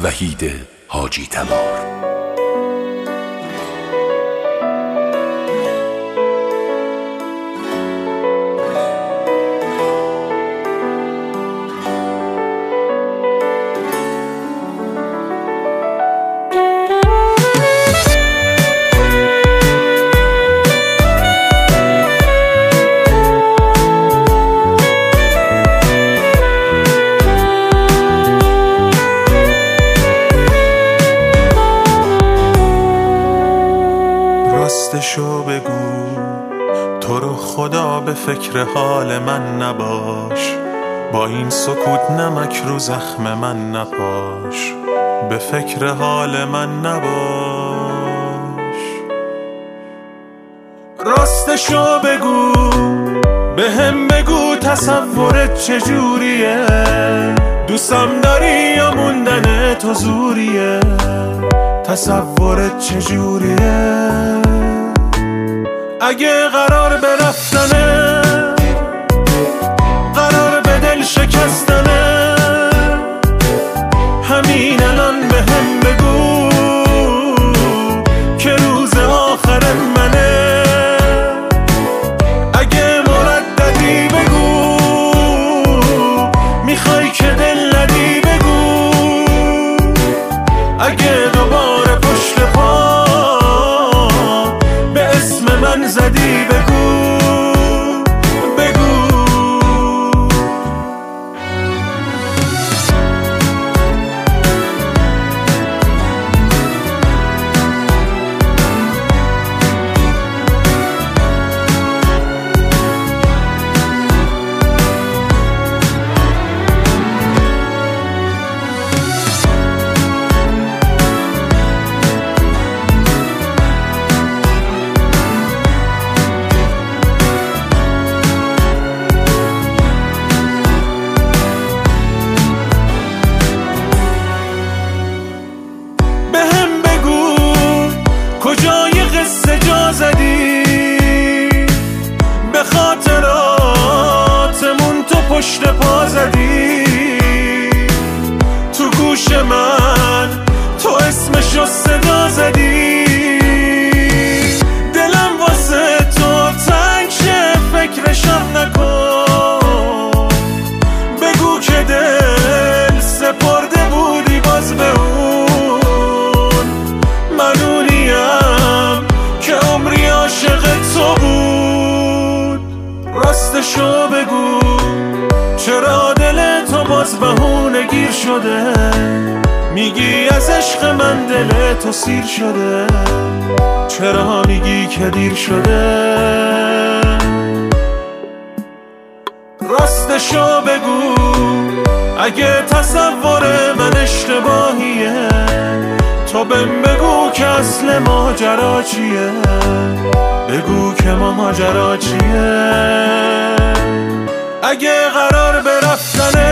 وحید حاجی تبار. راستشو بگو، تو رو خدا به فکر حال من نباش، با این سکوت نمک رو زخم من نپاش، به فکر حال من نباش. راستشو بگو، به هم بگو تصورت چجوریه، دوستم داری یا موندن تو زوریه، تصورت چجوریه. اگه قرار به رفتنه، قرار به دل شکستنه، همین الان به هم بگو که روز آخر منه. اگه مرددی بگو، میخوای که دل ندی بگو، اگه دوباره پشت پا به اسم من زدی بگو بگو. کجای قصه جا زدی، به خاطراتمون تو پشت پا زدی، تو گوش من تو اسمشو صدا زدی، دلم واسه تو تنگ شه فکرشم نکن، بگو که دل سپرده بودی باز به اون، منونیم که عمری عاشق تو بود. راستشو بگو، چرا دل تو باز بهونه گیر شده، میگی از عشق من دل تو سیر شده، چرا میگی که دیر شده. راستشو بگو، اگه تصور من اشتباهیه، تو بهم بگو که اصل ماجرا چیه، بگو که ماجرا چیه. اگه قرار به رفتنه،